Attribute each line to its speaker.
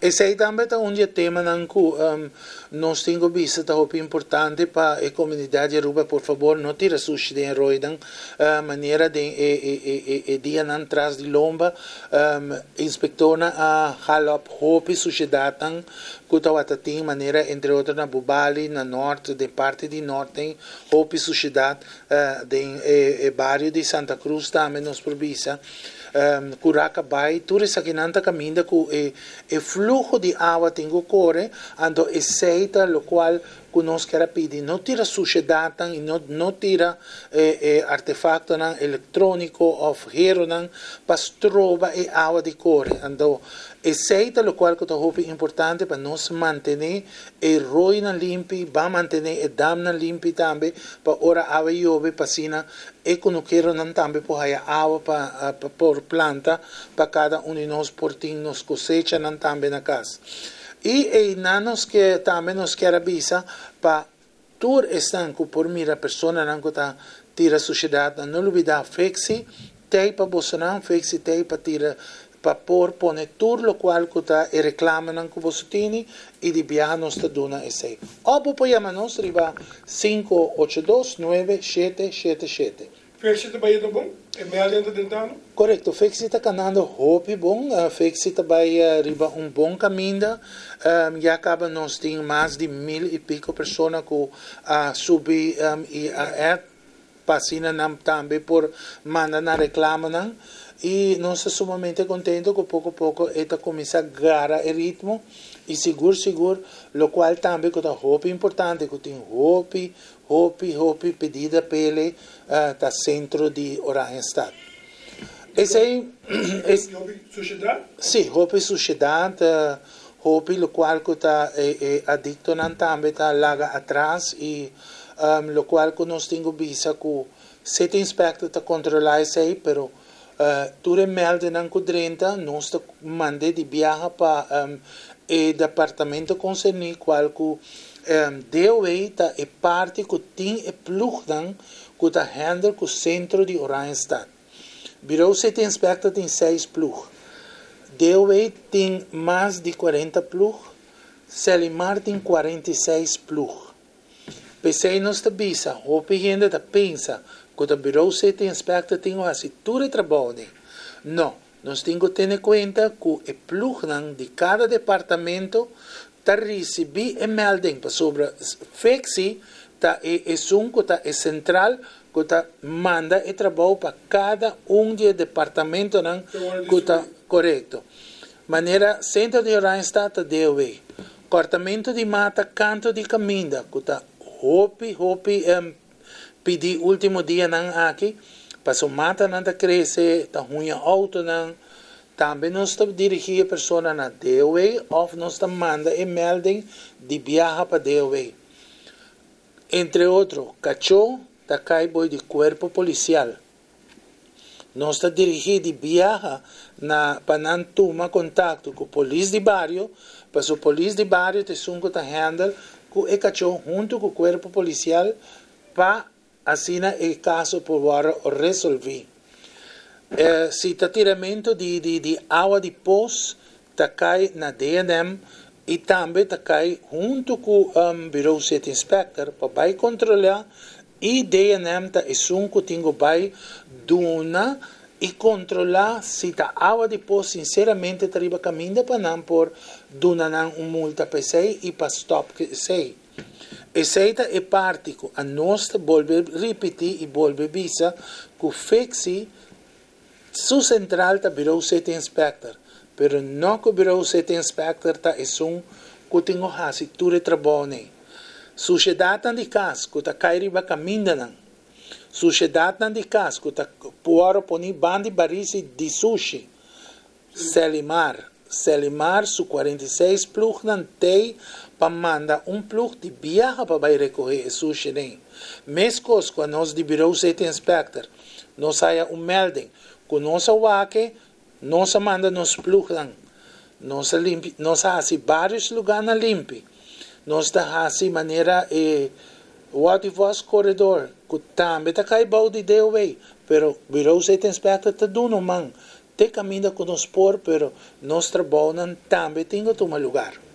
Speaker 1: Esse aí também é um tema que nós temos visto que é importante para a comunidade Aruba, por favor, não tira sushi de roidan, maneira de dia não traz de lomba, inspectora a halop hopi sociedade que tem maneira entre outras na Bubali, na norte, de parte de norte, hopi sociedade, de bairro de Santa Cruz também nos provisa. Curaca vai, tudo isso aqui não está caminhando com o fluxo de água tem que correr, então aceita o qual que nós queremos pedir, não tira sujidade e não tira artefacto eletrônico ou ferro para trovar a água de correr, então aceita o qual que é importante para nós manter o roi limpo, para manter o dam limpo também, para ora água chove para sina e quando quero também para a água para por planta para cada de nós portinhos cosecha também na casa. E nós que também nos quer avisar para tur estanco por mira persona que está tira sociedade não olvidar flexi tem para você não flexi tem para tira para pôr tur lo qual que está e reclama que você tem e de viajar nos está dando esse. Ou pode chamar nos riba 5829777.
Speaker 2: Flexi está bem bom? É meia lenta dentro?
Speaker 1: Correto, Flexi está canando hopi bom, Flexi está bem riba bom caminho, já acaba nós tem mais de 1000 e pico pessoas que subir e passina também por mandar na reclama e nós estamos sumamente contentes que pouco a pouco está começa a ganhar o ritmo e seguro, o qual também que é hopi importante, que tem hopi pedida pele tá centro de Oranjestad. Esse aí
Speaker 2: Hopi sociedade?
Speaker 1: Sim, hopi sociedade, hopi o qual que está adicto também está lá atrás e o qual que nós temos visto que se tem inspector está controlar isso aí, pero tudo melda não cudrenta, nós manda de viajar para o departamento concernido, qual que deu aí é parte que tem e plug que está handle com o centro de Oranjestad. Bureau City Inspector tem 6 plug. Deu aí tem mais de 40 plug. Selimar tem 46 plug. Pensei nos tabisa, o gente está pensa que o Bureau City Inspector tem assim tudo trabalho. Não, nós temos que ter em conta que o plug de cada departamento está recebendo e melding sobre Flexi tá que é central que tá manda e trabalho para cada de departamento que está correto. Maneira centro de Oranjestad está deu aí. Cortamento de mata, canto de caminho que está hopi pedir último dia aqui para o mata não cresce, está ruim auto também nós estamos dirigindo a pessoa na DOE ou nós estamos mandando e melding de viajar para DOE. Entre outros, cachorro está caindo de corpo policial. Nós estamos dirigindo de viajar para não tomar contato com a polícia de bairro, para o polícia de bairro tem que handle com o cachorro junto com o corpo policial para assim o caso poder resolver. Se está tiramento de água de poço, está cai na DNM e também está cai junto com o Bureau City Inspector para vai controlar e DNM está que tem que vai dona e controlar se a água de poço sinceramente está riba caminho para não por dona multa para sei e para stop sei. Essa é parte que a nós volve repetir e volve visa que o Flexi su central está Bureau City Inspector, pero não que o Bureau City Inspector está que tem que tudo trabalho. Sociedade de caso que está cairiba caminho Sociedade de caso que está por poner bande barisi de sushi. Selimar su 46 plug tem para mandar plug de viaja para vai recolher sushi nem. Mescos com nós de Bureau City Inspector, nós saia melding com nossa wake, nós manda nos plug nós limpi, nós faz vários lugares limpi. Nós faz maneira what was corredor, que também está caindo de DOA, pero Bureau City Inspector está dando man te caminha com nós por, pero nós trabalhamos também tem que tomar lugar.